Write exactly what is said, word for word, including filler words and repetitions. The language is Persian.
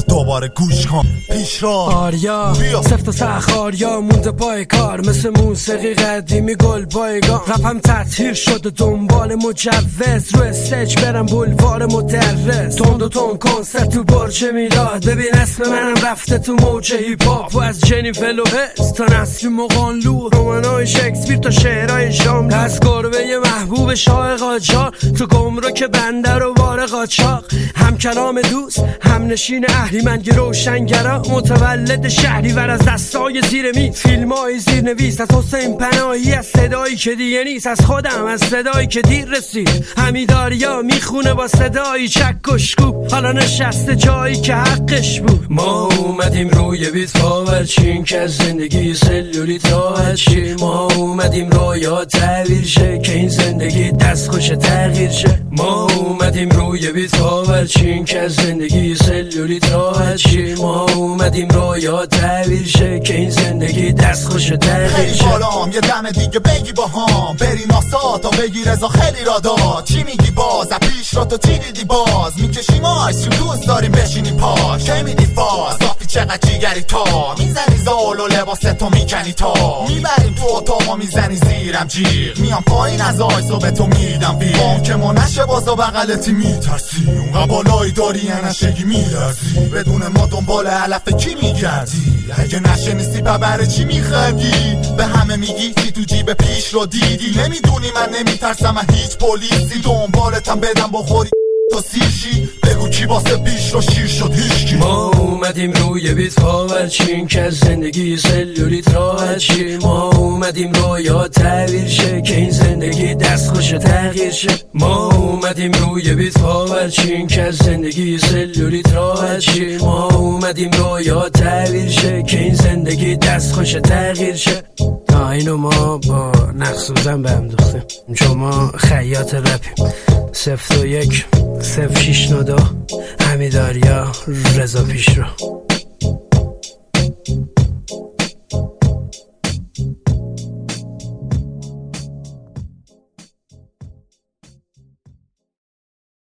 دوباره گوش کن پیش را آریا سفت و سخت آریا مونده پای کار مثل موسیقی قدیمی گل بایگان رپم تطهیر شده دنبال مجوز رو استیج برم بولوار مدرس تند و تند کنسرت تو برج میلاد ببین اسم منم رفته تو موج هیپ هاپ و از جنیفر لوپز تا نسل مقانلو رمانای شکسپیر تا شعرهای شام از گربه محبوب شاه قاجار تو گمرک بندر و وار قاچاق هم کلام دوست هم نشین اهریمن روشنگرا متولد شهریور از دستای زیر می فیلمای زیر نویس از حسین پناهی از صدایی که دیگه نیست از خودم از صدایی که دیر رسید حمیداریا میخونه با صدایی چک و شکوب حالا نشسته جایی که حقش بود ما اومدیم روی بیت پاورچین که از زندگی سلولیت راحت شیم ما اومدیم رویا تعبیر شه که این زندگی دست خوش تغییر شه ما اومدیم روی بیت پاورچین که از زندگی سلولیت راحت شیم ما اومدیم رویا تعبیر شه که این زندگی دست خوش تغییر شه بالام یه دم دیگه بگی با هم بری ناسا تا بگی رضا خیلی را داد چی میگی باز پیش را تو چی دیدی باز میکشیم آیسو دوست داریم بشینی پاش چه میدی فاز صافی چقدر جیگری تا میزنی زال و لباس تو میکنی تا میبریم تو اتاقا میزنی زیرم جیغ میام پایین از آیسو به تو میدم بیر اون که ما نشه بازا بغلتی میترسی اون بالایی داری یه نشگی میلرزی بدون ما دنبال علف کی میگردی اگه نشه نیستی ببره چی میخندی به همه میگی چی تو جیب پیش رو دیدی نمیدونی من نمیترسم هیچ پلیسی دنبالتم بدم بخوری تو سیرشی بگو کی واسه بیش رو شیر شد هیچکی ما اومدیم روی بیت پاورچین که از زندگی سلولیت راحت شیم ما اومدیم رویا تعبیر شه که این زندگی دست خوش تغییر شه ما اومدیم روی بیت پاورچین که از زندگی سلولیت راحت شیم ما اومدیم رویا تعبیر شه که این زندگی دست خوش تغییر شه اینو ما با نقصوزن به هم دوختیم چون ما خیاط رپیم سفت و یک سف شیش نو دو حمیداریا رضا پیش رو